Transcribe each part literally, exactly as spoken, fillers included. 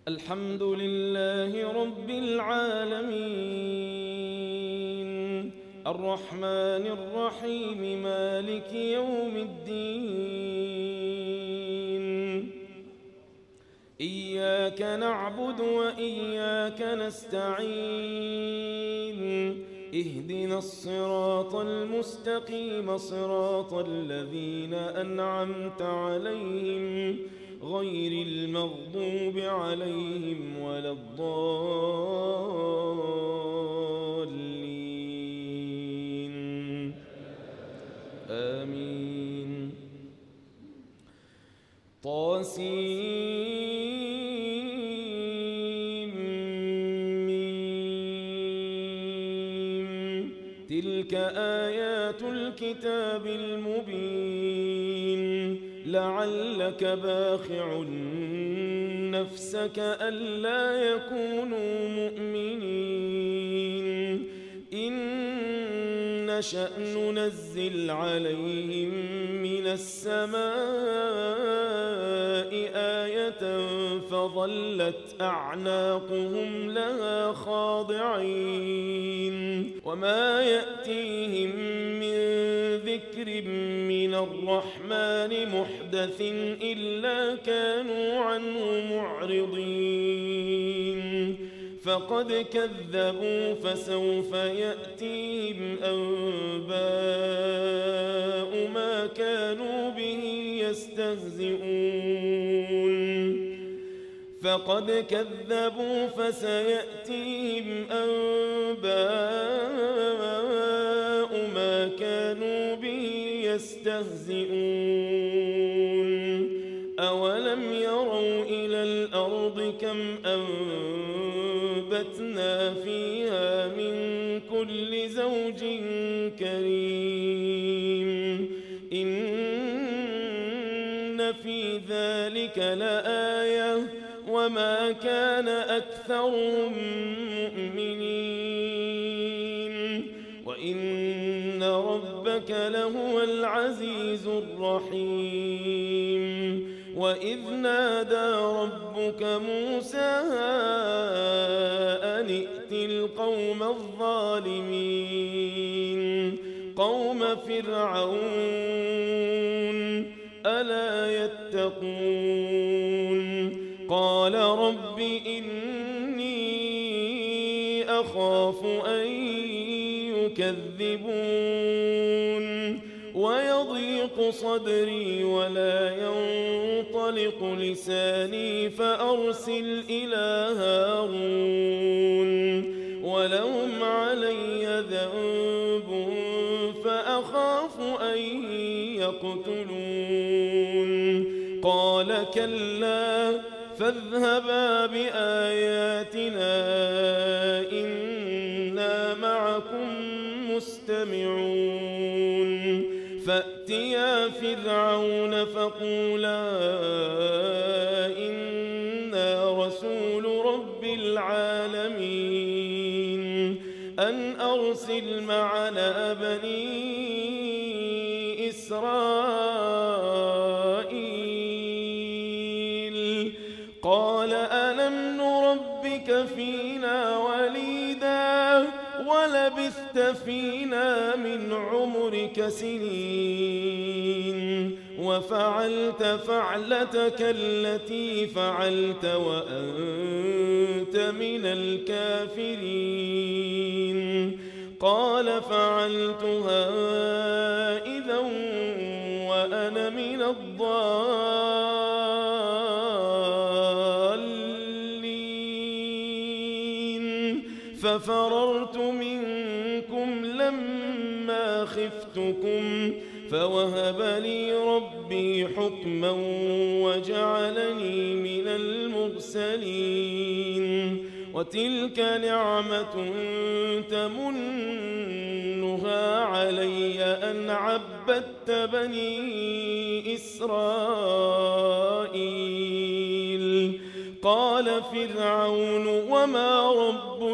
الحمد لله رب العالمين الرحمن الرحيم مالك يوم الدين إياك نعبد وإياك نستعين اهدنا الصراط المستقيم صراط الذين أنعمت عليهم غير المغضوب عليهم ولا الضالين آمين. طاسيم ميم تلك آيات الكتاب المبين لعلك باخع نفسك ألا يكونوا مؤمنين إن نشأ ننزل عليهم من السماء آية فظلت أعناقهم لها خاضعين وما يأتيهم من ذكر من الرحمن محدث إلا كانوا عنه معرضين فقد كذبوا فسوف يأتيهم أنباء ما كانوا به يستهزئون فقد كذبوا فسيأتيهم أنباء ما كانوا به يستهزئون أولم يروا إلى الأرض كم أنبتنا فيها من كل زوج كريم إن في ذلك لآية وما كان أكثرهم مؤمنين وإن ربك لهو العزيز الرحيم وإذ نادى ربك موسى أن ائت القوم الظالمين قوم فرعون ألا يتقون قال رب إني أخاف أن يكذبون ويضيق صدري ولا ينطلق لساني فأرسل إلى هارون ولهم علي ذنب فأخاف أن يقتلون قال كلا فاذهبا بآياتنا إنا معكم مستمعون فأتيا فرعون فقولا إنا رسول رب العالمين أن أرسل معنا بني إسرائيل قال ألم نربك فينا وليدا ولبثت فينا من عمرك سنين وفعلت فعلتك التي فعلت وأنت من الكافرين قال فعلتها إذا وأنا من الضالين ففررت منكم لما خفتكم فوهب لي ربي حكما وجعلني من المرسلين وتلك نعمة تمنها علي أن عبدت بني إسرائيل قال فرعون وما رب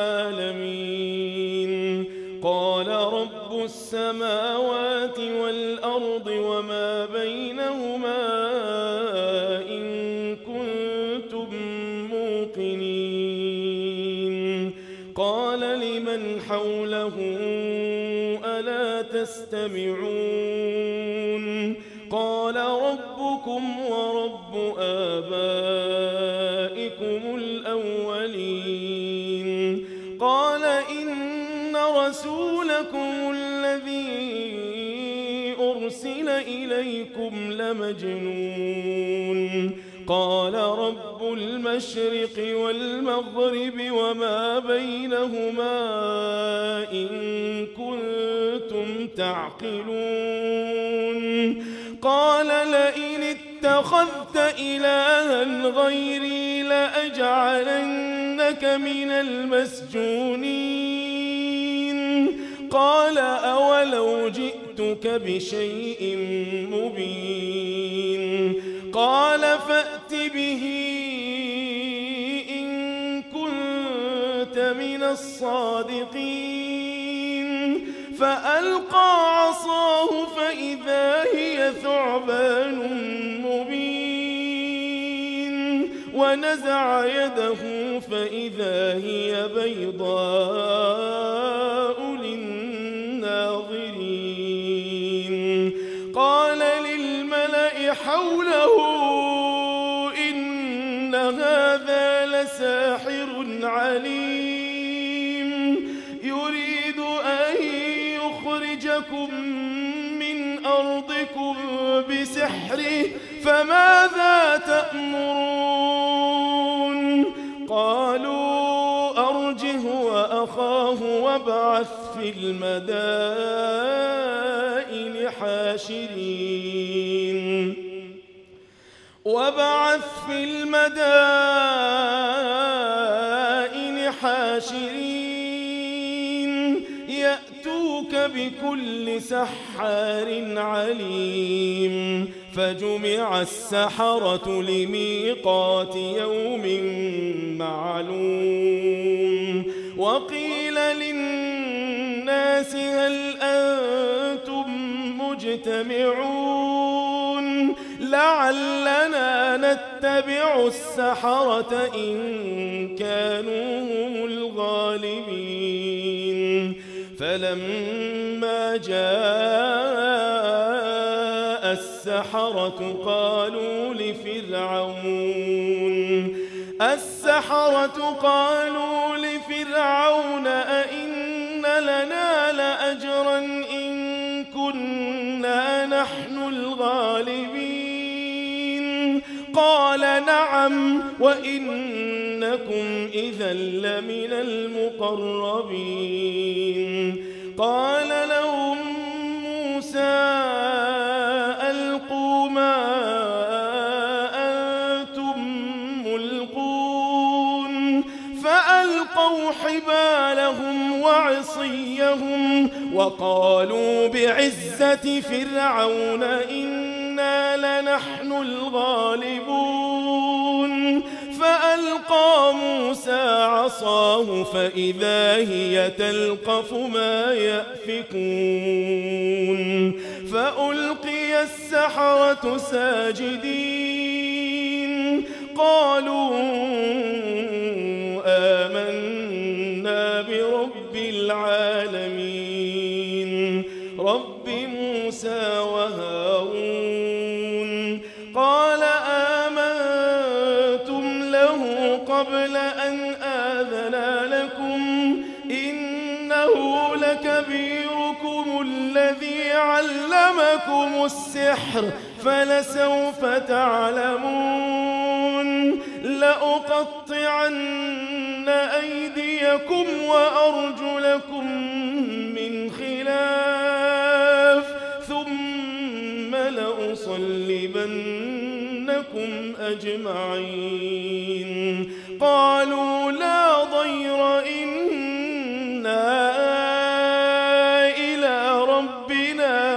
العالمين قال رب السماوات والأرض وما بينهما إن كنتم كنتم موقنين قال لمن حوله ألا تستمعون قال ربكم ورب آبائكم الأولين قال إن رسولكم الذي أرسل إليكم لمجنون قال رب المشرق والمغرب وما بينهما إن كنتم تعقلون قال لئن اتخذت إلها غيري لأجعلنك من المسجونين قال أولو جئتك بشيء مبين قال فأت به إن كنت من الصادقين فألقى عصاه فإذا هي ثعبان مبين ونزع يده فإذا هي بيضاء للناظرين قال للملأ حوله إن هذا لساحر عليم يريد أن يخرجكم من أرضكم بسحره فماذا تأمرون قالوا أرجه وأخاه وابعث في المدائن حاشرين وابعث في المدائن حاشرين يأتوك بكل سحار عليم فجمع السحرة لميقات يوم معلوم وقيل للناس هل أنتم مجتمعون لعلنا نتبع السحرة إن كانوا هم الغالبين فلما جاء السحرة قالوا لفرعون السحرة قالوا لفرعون أئن لنا لأجرا إن كنا نحن الغالبين قال نعم وإنكم إذا لمن المقربين قال لهم موسى ألقوا ما أنتم ملقون فألقوا حبالهم وعصيهم وقالوا بعزة فرعون إنا لنحن الغالبون فألقى موسى عصاه فإذا هي تلقف ما يأفكون فألقي السحرة ساجدين قالوا آمنا برب العالمين رب موسى وهارون قال آمنتم له قبل أن آذن لكم إنه لكبيركم الذي علمكم السحر فلسوف تعلمون لأقطعن أيديكم وأرجلكم من خلاف ثم لأصلبنكم أجمعين قالوا لا ضير إنا إلى ربنا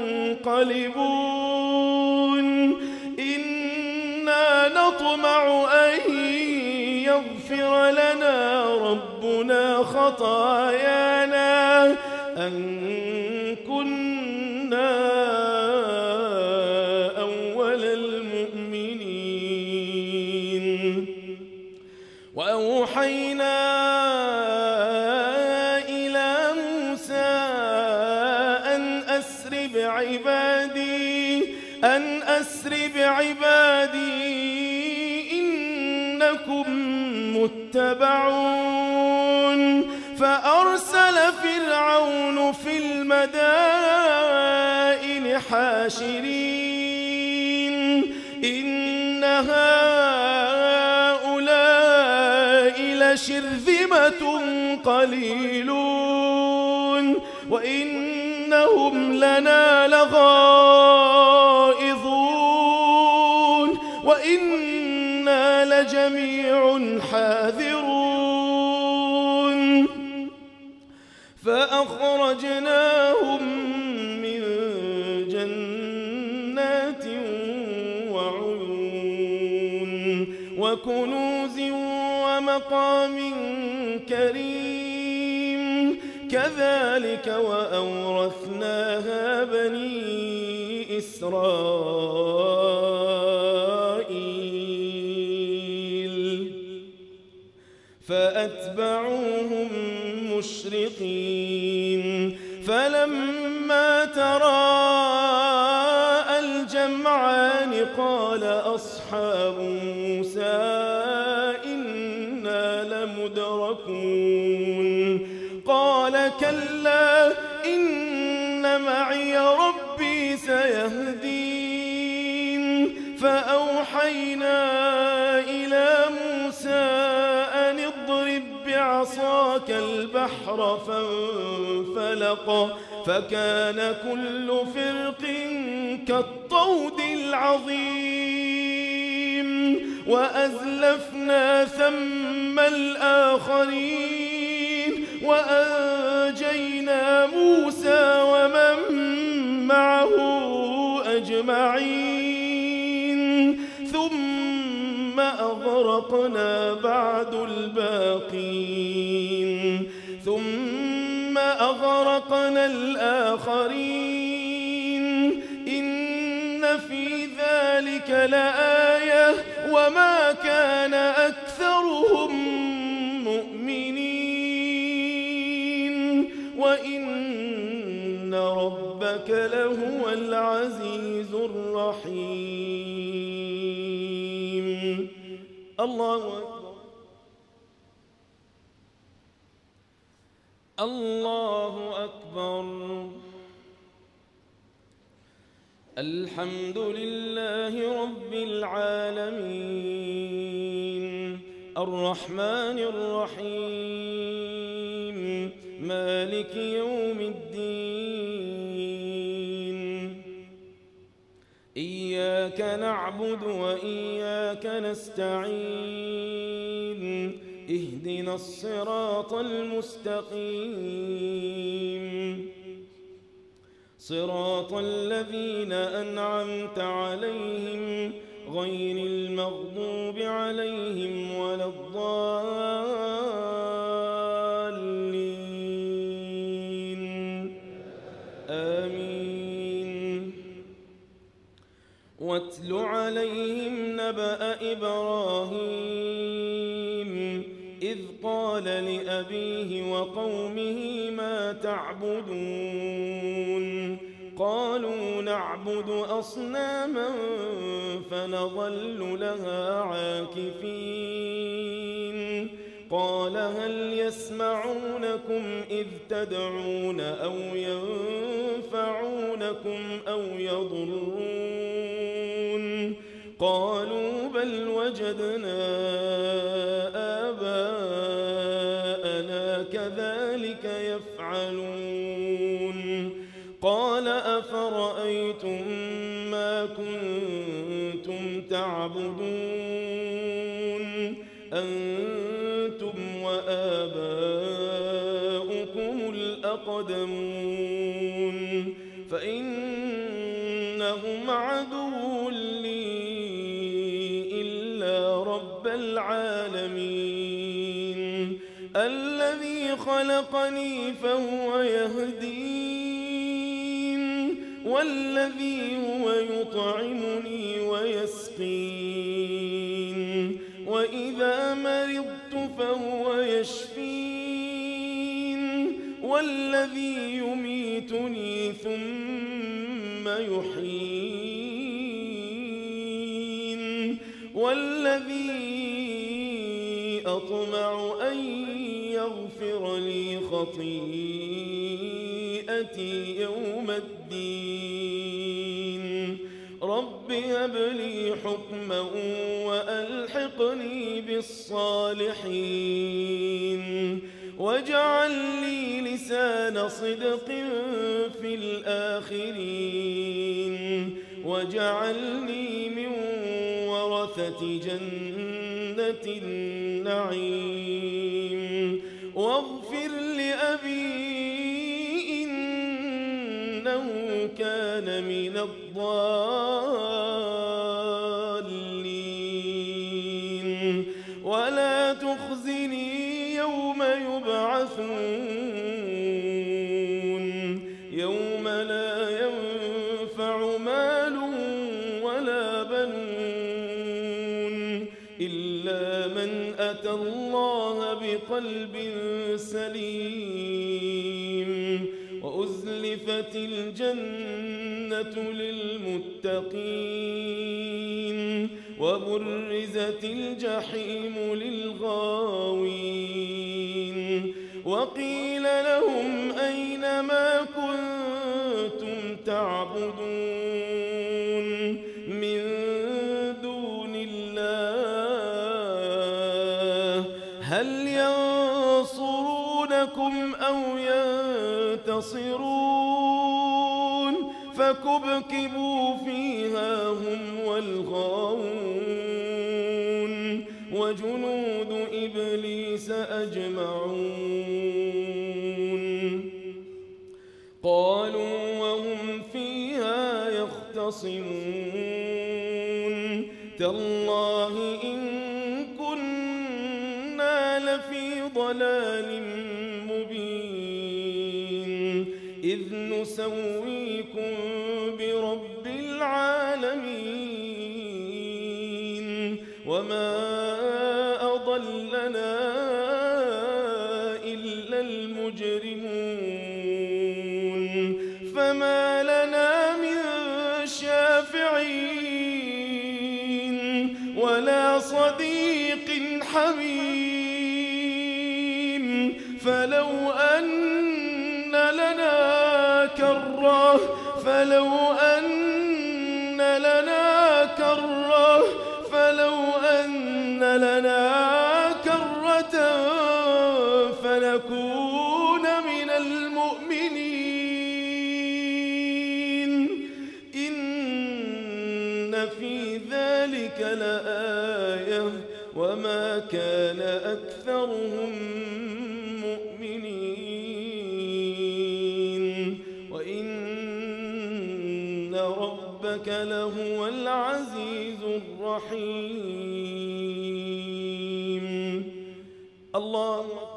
منقلبون إنا نطمع أن يغفر لنا ربنا خطايانا أن كنا أول المؤمنين وأوحينا إلى موسى أن أسر بعبادي أن أسر بعبادي إنكم متبعون فأرسل فرعون في المدائن حاشرين إن هؤلاء لشرذمة قليلون وإنهم لنا لغائظون وإنا لجميع حاذرون فأخرجناهم من جنات وعيون وكنوز ومقام كريم كذلك وأورثناها بني إسرائيل فأتبعوهم مشرقين فلما تراءى الجمعان قال أصحاب موسى إنا لمدركون قال كلا إن معي ربي سيهدين فأوحينا إلى موسى أن اضرب بعصاك البحر فانفلق فكان كل فرق كالطود العظيم وأزلفنا ثم الآخرين وأنجينا موسى ومن معه أجمعين ثم أغرقنا بعد الباقين ثم أغرقنا الآخرين إن في ذلك لآية وما كان أكثرهم مؤمنين وإن ربك لهو العزيز الرحيم. الله أكبر. الله أكبر. الحمد لله رب العالمين الرحمن الرحيم مالك يوم الدين إياك نعبد وإياك نستعين اهدنا الصراط المستقيم صراط الذين أنعمت عليهم غير المغضوب عليهم ولا الضالين آمين. واتل عليهم نبأ إبراهيم إذ قال لأبيه وقومه ما تعبدون قالوا نعبد أصناما فنظل لها عاكفين قال هل يسمعونكم إذ تدعون أو ينفعونكم أو يضرون قالوا بل وجدنا آباءنا كذلك يفعلون قال أفرأيتم ما كنتم تعبدون أنتم وآباؤكم الأقدمون فإنهم عدو لي إلا رب العالمين الذي خلقني فهو يهدين والذي هو يطعمني ويسقين وإن وإذا مرضت فهو يشفين والذي يميتني ثم يحيين والذي أطمع أن يغفر لي خطيئتي يوم الدين رب هب لي حكما وألحقني بالصالحين واجعل لي لسان صدق في الآخرين واجعلني من ورثة جنة النعيم واغفر لأبي إنه كان من الضالين ولا تخزني يوم يبعثون يوم لا ينفع مال ولا بنون إلا من أتى الله بقلب سليم وأزلفت الجنة للمتقين وبرزت الجحيم للغاوين وقيل لهم أين ما كنتم تعبدون من دون الله هل ينصرونكم أو ينتصرون فكبكبوا فيها هم والغاوون وجنود إبليس أجمعون قالوا وهم فيها يختصمون تالله إن كنا لفي ضلال مبين إذ نسويكم برب العالمين وما أضلنا إلا المجرمون فما لنا من شافعين ولا صديق حميم فلو أن لنا كرة فلو أن لنا كرة فلو أن لنا كرة فنكون من المؤمنين إن في ذلك لآية وما كان أكثرهم مؤمنين وإن ربك لهو العزيز الرحيم الله